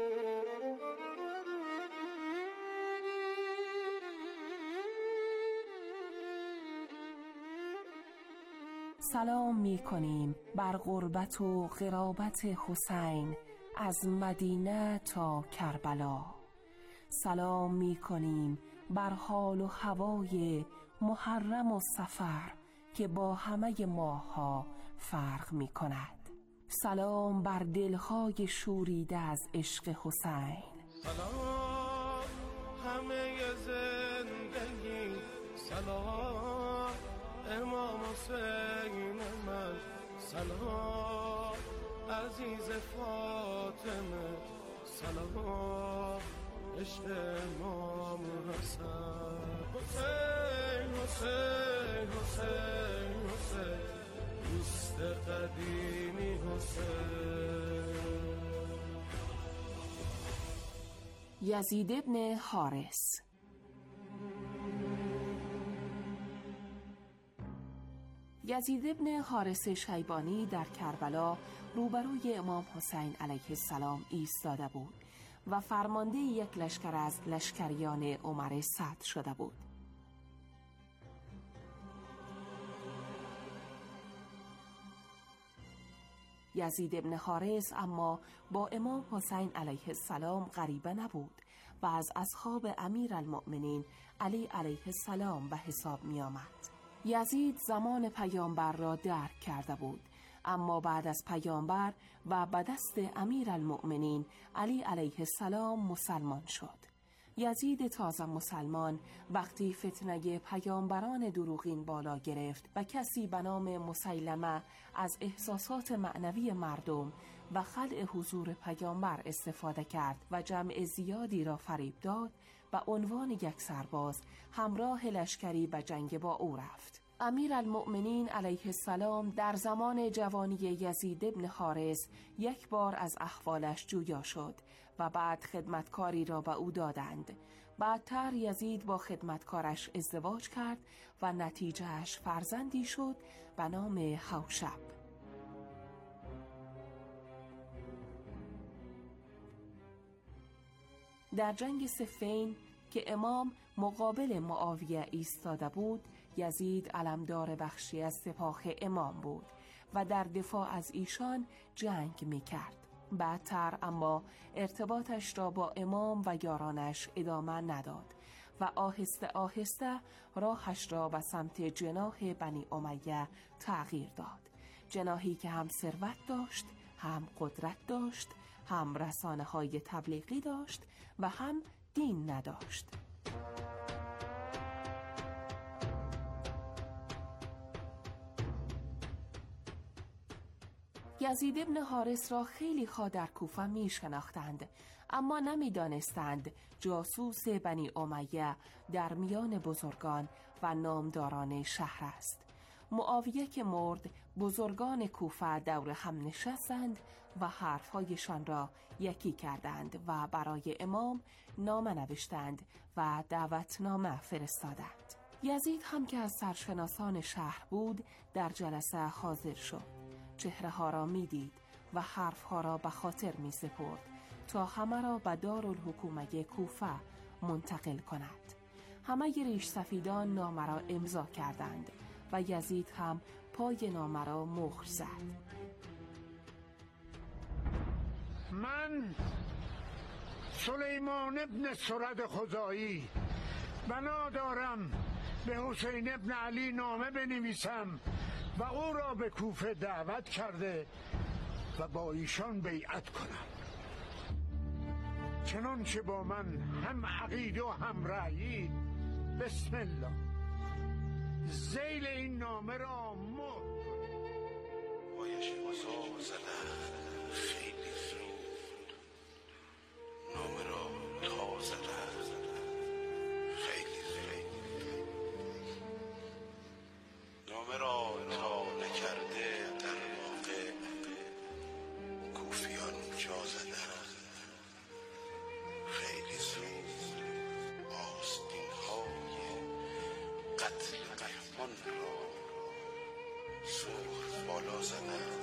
سلام می کنیم بر غربت و غرابت حسین از مدینه تا کربلا. سلام می کنیم بر حال و هوای محرم و صفر که با همه ماها فرق می کند. سلام بر دلهای شوریده از عشق حسین. سلام همه زندگی، سلام امام حسین من، سلام عزیز فاطمه، سلام عشق امام حسین. حسین حسین حسین حسین دوست قدیمی حسین. یزید ابن حارث. یزید ابن حارث شیبانی در کربلا روبروی امام حسین علیه السلام ایستاده بود و فرمانده یک لشکر از لشکریان عمر سعد شده بود. یزید ابن حارث اما با امام حسین علیه السلام غریبه نبود و از اصحاب امیر المؤمنین علی علیه السلام به حساب می آمد. یزید زمان پیامبر را درک کرده بود، اما بعد از پیامبر و به دست امیر المؤمنین علی علیه السلام مسلمان شد. یزید تازه مسلمان وقتی فتنه پیامبران دروغین بالا گرفت و کسی به نام مسیلمه از احساسات معنوی مردم و خلع حضور پیامبر استفاده کرد و جمع زیادی را فریب داد، به عنوان یک سرباز همراه لشکری به جنگ با او رفت. امیر المؤمنین علیه السلام در زمان جوانی یزید ابن حارث یک بار از احوالش جویا شد و بعد خدمتکاری را به او دادند. بعدتر یزید با خدمتکارش ازدواج کرد و نتیجهش فرزندی شد به نام حوشب. در جنگ صفین که امام مقابل معاویه ایستاده بود، یزید علمدار بخشی از سپاه امام بود و در دفاع از ایشان جنگ می کرد. بعدتر اما ارتباطش را با امام و یارانش ادامه نداد و آهسته آهسته راهش را به سمت جناح بنی امیه تغییر داد. جناحی که هم ثروت داشت، هم قدرت داشت، هم رسانه های تبلیغی داشت و هم دین نداشت. یزید ابن حارث را خیلی ها در کوفه می شناختند، اما نمی دانستند جاسوس بنی امیه در میان بزرگان و نامداران شهر است. معاویه که مرد، بزرگان کوفه دور هم نشستند و حرفهایشان را یکی کردند و برای امام نامه نوشتند و دعوتنامه فرستادند. یزید هم که از سرشناسان شهر بود در جلسه حاضر شد. چهره ها را می دید و حرف ها را به خاطر می سپرد تا همه را به دارالحکومه کوفه منتقل کند. همه ریش سفیدان نامه را امضا کردند و یزید هم پای نامه را مهر زد. من سلیمان ابن سرد خزائی بنا دارم به حسین ابن علی نامه بنویسم و او را به کوفه دعوت کرده و با ایشان بیعت کنم، چنانچه با من هم عقیده و هم رأیی. بسم الله. ذیل این نامه را مهر بایش بزار زدن خیلی زود، نامه را تا زدن خیلی زود، نامه را تا نکرده در واقع کوفیان جا زدن خیلی زود، آستین های قتل مهمان را سرخ بالا زدن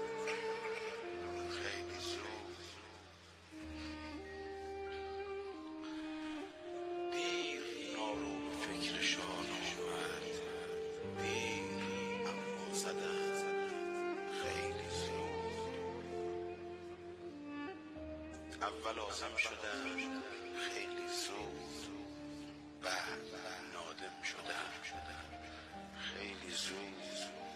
خیلی زود، دیر نارو فکرشان آمد، دیر اما زدن خیلی زود، اول آزم شدم خیلی زود، بعد نادم شدم خیلی زود.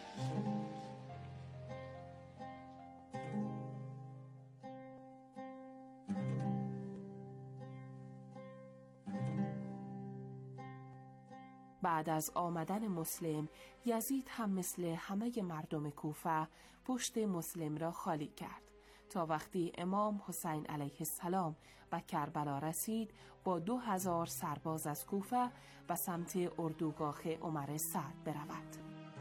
بعد از آمدن مسلم، یزید هم مثل همه مردم کوفه پشت مسلم را خالی کرد تا وقتی امام حسین علیه السلام به کربلا رسید با دو هزار سرباز از کوفه و سمت اردوگاه عمر سعد برود.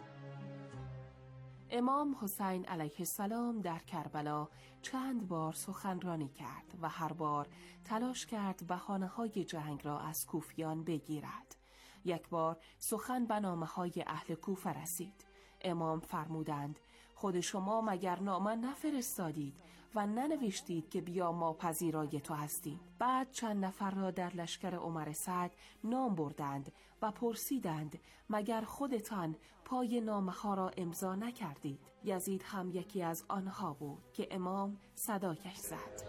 امام حسین علیه السلام در کربلا چند بار سخنرانی کرد و هر بار تلاش کرد بهانه‌های جنگ را از کوفیان بگیرد. یک بار سخن به نامه‌های اهل کوفه رسید. امام فرمودند خود شما مگر نامه نفرستادید و ننوشتید که بیا ما پذیرای تو هستیم؟ بعد چند نفر را در لشکر عمر سعد نام بردند و پرسیدند مگر خودتان پای نامه ها را امضا نکردید؟ یزید هم یکی از آنها بود که امام صدایش زد.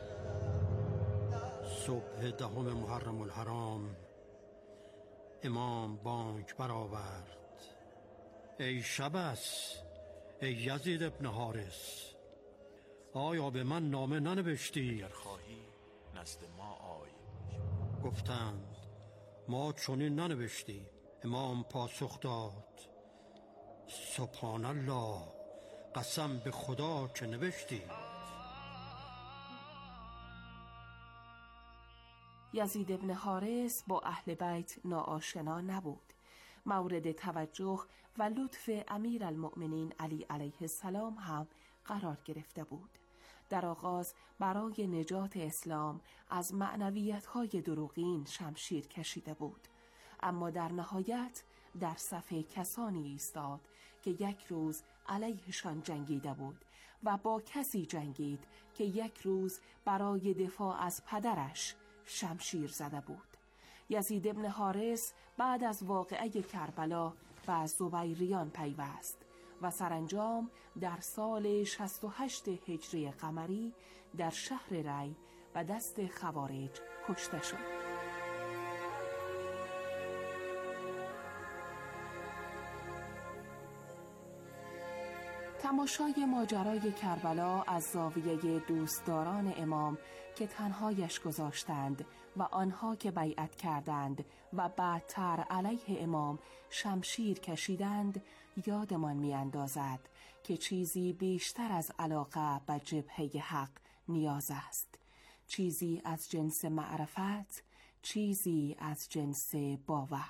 صبح دهم محرم الحرام امام بانگ برآورد. ای شبس، ای یزید ابن حارس، آیا به من نامه ننوشتی؟ اگر خواهی نزد ما آی. گفتند ما چنین ننوشتیم. امام پاسخ داد سبحان الله، قسم به خدا که نوشتی. یزید ابن حارس با اهل بیت ناآشنا نبود. مورد توجه و لطف امیر المؤمنین علی علیه السلام هم قرار گرفته بود. در آغاز برای نجات اسلام از معنویت‌های دروغین شمشیر کشیده بود، اما در نهایت در صف کسانی ایستاد که یک روز علیهشان جنگیده بود و با کسی جنگید که یک روز برای دفاع از پدرش شمشیر زده بود. یزید ابن حارس بعد از واقعه کربلا به زبیریان پیوست و سرانجام در سال شصت و هشت هجری قمری در شهر ری و دست خوارج کشته شد. تماشای ماجرای کربلا از زاویه دوستداران امام که تنهایش گذاشتند و آنها که بیعت کردند و بعدتر علیه امام شمشیر کشیدند یادمان میاندازد که چیزی بیشتر از علاقه به جبهه حق نیاز است، چیزی از جنس معرفت، چیزی از جنس باور.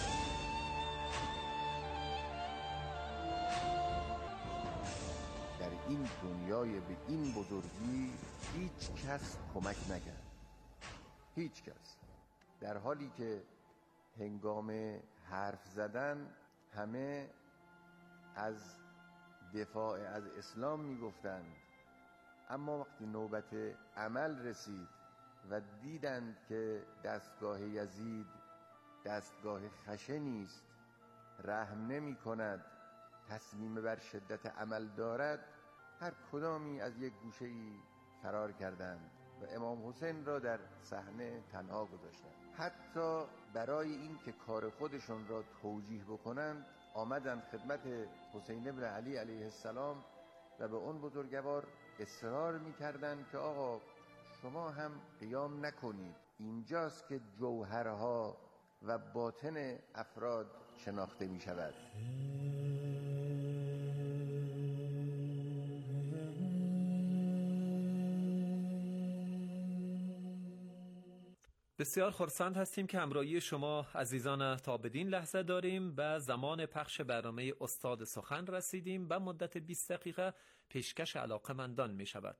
این دنیای به این بزرگی هیچ کس کمک نکرد، هیچ کس، در حالی که هنگام حرف زدن همه از دفاع از اسلام میگفتند، اما وقتی نوبت عمل رسید و دیدند که دستگاه یزید دستگاه خشنی است، رحم نمی کند، تصمیم بر شدت عمل دارد، هر کدامی از یک گوشه‌ای فرار کردند و امام حسین را در صحنه تنها گذاشتند. حتی برای این که کار خودشون را توجیه بکنند آمدند خدمت حسین ابن علی علیه السلام و به اون بزرگوار اصرار می‌کردند که آقا شما هم قیام نکنید، اینجاست که جوهرها و باطن افراد شناخته می شود. بسیار خرسند هستیم که همراهی شما عزیزان تا بدین لحظه داریم و زمان پخش برنامه استاد سخن رسیدیم و مدت بیست دقیقه پیشکش علاقه‌مندان می شود.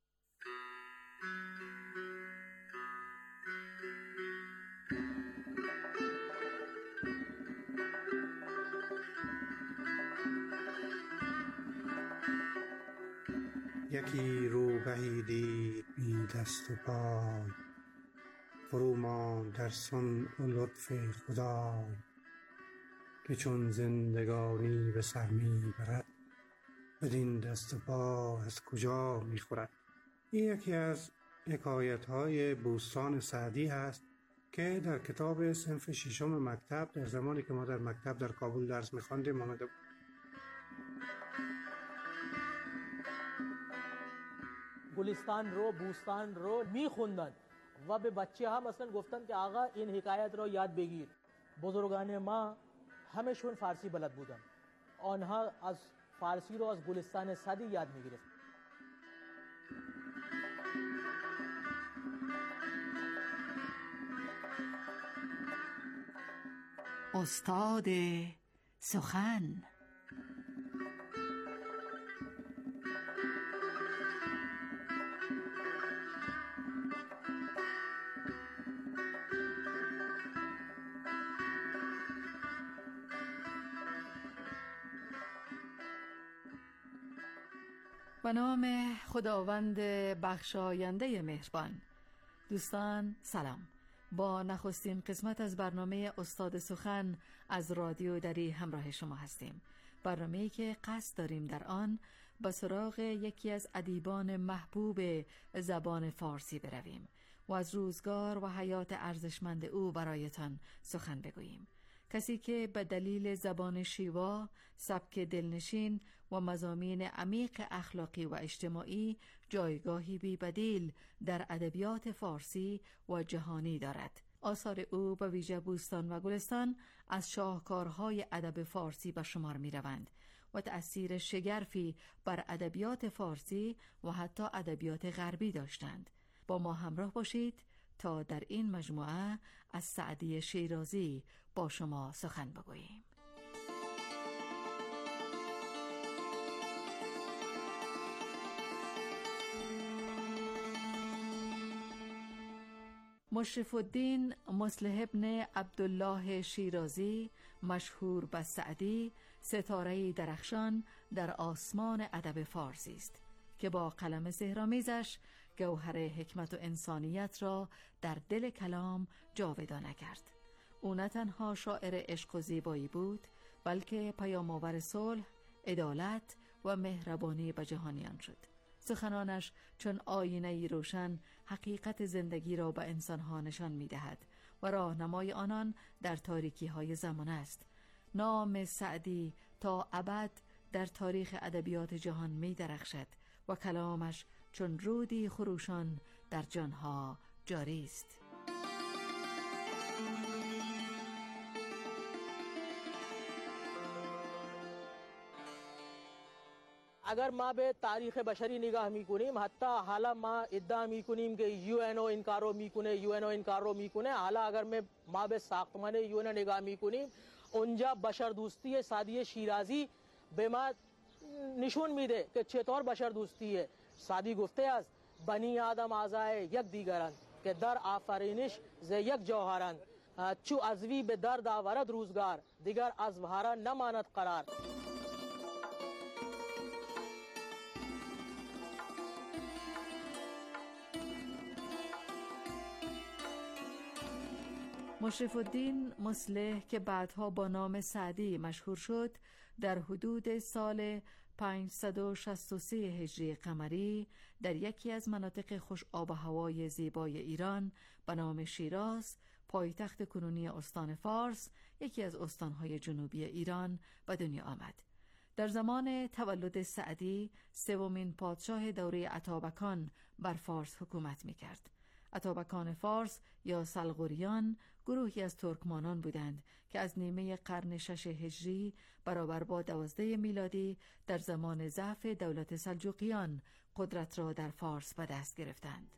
یکی روبهی دید بی دست و پای، فرو ماند در صنع و لطف خدای. که چون زندگانی به سر می برد، بدین دست و پا از کجا می خورد. این یکی از حکایت های بوستان سعدی هست که در کتاب صنف ششم مکتب در زمانی که ما در مکتب در کابل درس می خواندیم آمده بود. گلستان رو بوستان رو میخوندن و به بچه هم اصلا گفتن که آقا این حکایت رو یاد بگیر. بزرگان ما همشون فارسی بلد بودن، آنها از فارسی رو از گلستان سعدی یاد میگرفت. استاد سخن. به نام خداوند بخشاینده مهربان. دوستان سلام. با نخستین قسمت از برنامه استاد سخن از رادیو دری همراه شما هستیم. برنامه‌ای که قصد داریم در آن به سراغ یکی از ادیبان محبوب زبان فارسی برویم و از روزگار و حیات ارزشمند او برایتان سخن بگوییم. کسی که به دلیل زبان شیوا، سبک دلنشین و مضامین عمیق اخلاقی و اجتماعی جایگاهی بی بدیل در ادبیات فارسی و جهانی دارد. آثار او به ویژه بوستان و گلستان از شاهکارهای ادب فارسی به شمار می روند و تأثیر شگرفی بر ادبیات فارسی و حتی ادبیات غربی داشتند. با ما همراه باشید تا در این مجموعه از سعدی شیرازی با شما سخن بگوییم. مشرف الدین مصلح ابن عبدالله شیرازی، مشهور به سعدی، ستاره درخشان در آسمان ادب فارسی است که با قلم سحرآمیزش گوهر حکمت و انسانیت را در دل کلام جاودانه کرد. او نه تنها شاعر عشق و زیبایی بود، بلکه پیام‌آور صلح، عدالت و مهربانی به جهانیان شد. سخنانش چون آینه‌ای روشن حقیقت زندگی را به انسانها نشان می‌دهد و راهنمای آنان در تاریکی‌های زمان است. نام سعدی تا ابد در تاریخ ادبیات جهان می‌درخشد و کلامش چون رودی خروشان در جانها جاری است. اگر ما به تاریخ بشری نگاه میکنیم، حتی حالا ما ادعا میکنیم که یو ان او این کار رو میکنه، یو ان او این کار رو میکنه. حالا اگر ما به ساختمان یو ان نگاه میکنیم، اونجا بشر دوستی سعدی شیرازی به ما نشون میده که چطور بشر دوستیه. سعدی گفته است بنی آدم اعضای یک دیگرند که در آفرینش ز یک جوهرند. چو ازوی به درد آورد روزگار، دیگر از بهارا نماند قرار. مشرف الدین مصلح که بعدها با نام سعدی مشهور شد، در حدود سال پانصد و شصت و سه هجری قمری در یکی از مناطق خوش آب و هوای زیبای ایران به نام شیراز، پایتخت کنونی استان فارس، یکی از استانهای جنوبی ایران، به دنیا آمد. در زمان تولد سعدی، سومین پادشاه دوره اتابکان بر فارس حکومت می‌کرد. اتابکان فارس یا سلغوریان گروهی از ترکمانان بودند که از نیمه قرن شش هجری برابر با دوازده میلادی در زمان ضعف دولت سلجوقیان قدرت را در فارس به دست گرفتند.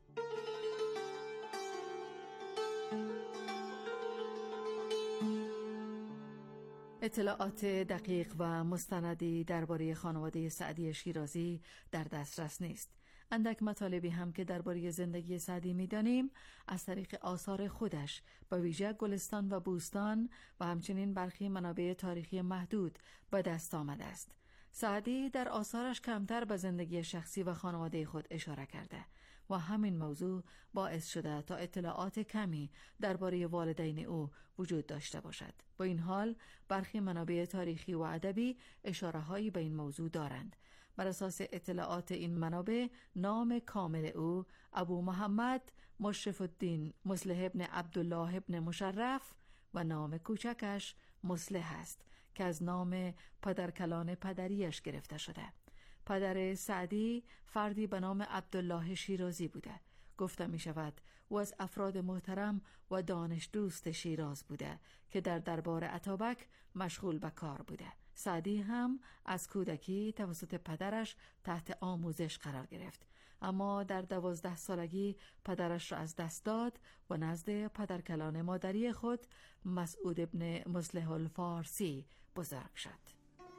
اطلاعات دقیق و مستندی درباره خانواده سعدی شیرازی در دسترس نیست. اندک مطالبی هم که درباره زندگی سعدی می‌دانیم از طریق آثار خودش، به ویژه گلستان و بوستان و همچنین برخی منابع تاریخی محدود به دست آمده است. سعدی در آثارش کمتر به زندگی شخصی و خانواده خود اشاره کرده و همین موضوع باعث شده تا اطلاعات کمی درباره والدین او وجود داشته باشد. با این حال برخی منابع تاریخی و ادبی اشاره‌هایی به این موضوع دارند. بر اساس اطلاعات این منابع نام کامل او ابو محمد مشرف الدین مصلح ابن عبدالله ابن مشرف و نام کوچکش مصلح است که از نام پدرکلان پدریش گرفته شده. پدر سعدی فردی به نام عبدالله شیرازی بوده. گفته می شود او از افراد محترم و دانش دوست شیراز بوده که در دربار اتابک مشغول به کار بوده. سعدی هم از کودکی توسط پدرش تحت آموزش قرار گرفت، اما در دوازده سالگی پدرش را از دست داد و نزد پدرکلان مادری خود مسعود ابن مصلح الفارسی بزرگ شد.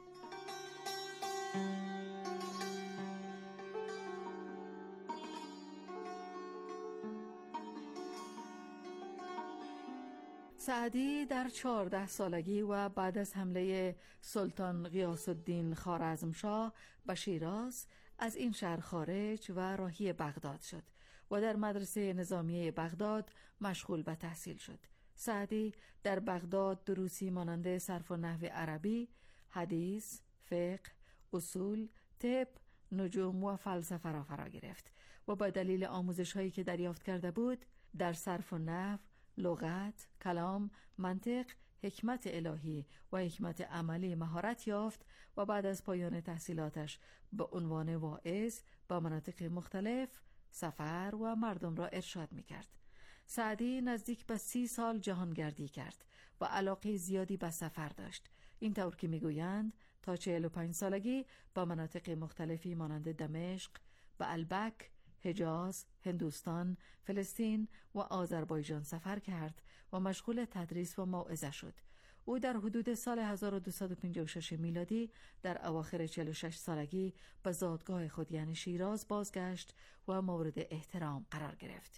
سعدی در چهارده سالگی و بعد از حمله سلطان غیاث الدین خوارزمشاه به شیراز از این شهر خارج و راهی بغداد شد و در مدرسه نظامیه بغداد مشغول به تحصیل شد. سعدی در بغداد دروسی مانند صرف و نحو عربی، حدیث، فقه، اصول، طب، نجوم و فلسفه را فرا گرفت و با دلیل آموزش هایی که دریافت کرده بود در صرف و نحو، لغت، کلام، منطق، حکمت الهی و حکمت عملی مهارت یافت و بعد از پایان تحصیلاتش به عنوان واعظ با مناطق مختلف سفر و مردم را ارشاد می‌کرد. سعدی نزدیک به سی سال جهانگردی کرد و علاقه زیادی به سفر داشت. این طور که میگویند تا چهل و پنج سالگی با مناطق مختلفی مانند دمشق، به البک، حجاز، هندوستان، فلسطین و آذربایجان سفر کرد و مشغول تدریس و موعظه شد. او در حدود سال هزار و دویست و پنجاه و شش میلادی در اواخر چهل و شش سالگی به زادگاه خود یعنی شیراز بازگشت و مورد احترام قرار گرفت.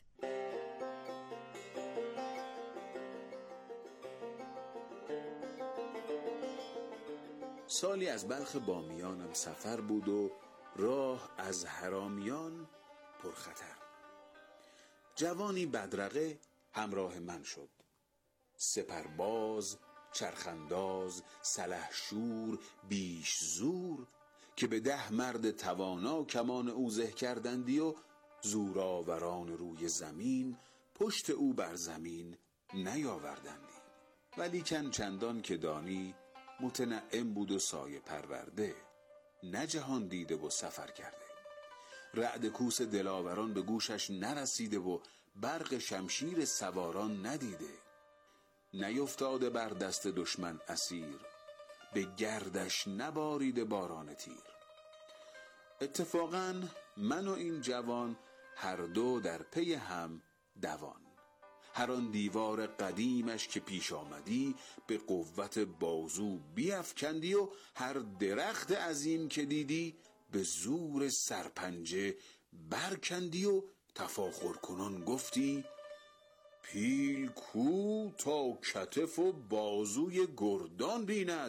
سالی از بلخ بامیانم سفر بود و راه از حرامیان پرخطر. جوانی بدرقه همراه من شد، سپرباز، چرخنداز، سلحشور، بیش زور، که به ده مرد توانا کمان او زه کردندی و زورآوران روی زمین پشت او بر زمین نیاوردندی. ولیکن چندان که دانی متنعم بود و سایه پرورده، نه جهان دیده و سفر کرده. رعد کوس دلاوران به گوشش نرسیده و برق شمشیر سواران ندیده. نیفتاده بر دست دشمن اسیر، به گردش نباریده باران تیر. اتفاقاً من و این جوان هر دو در پی هم دوان. هر آن دیوار قدیمش که پیش آمدی به قوت بازو بیفکندی و هر درخت عظیم که دیدی به زور سرپنجه برکندی و تفاخر کنان گفتی پیل کو تا کتف و بازوی گردان بیند.